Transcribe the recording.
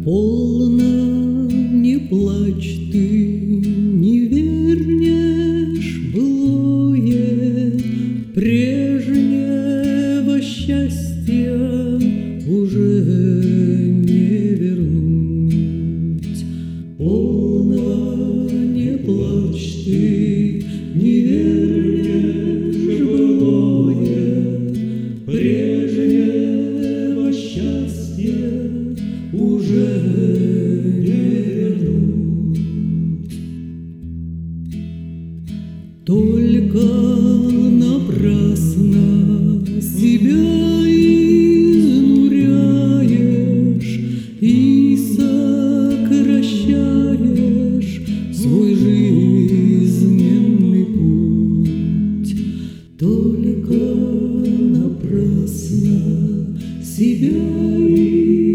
Полно, не плачь ты, не вернешь былое, прежнего счастья уже не вернуть. Полно, не плачь ты, не вернешь былое, прежнего счастья уже не вернуть. Только напрасно себя изнуряешь и сокращаешь свой жизненный путь. Только напрасно себя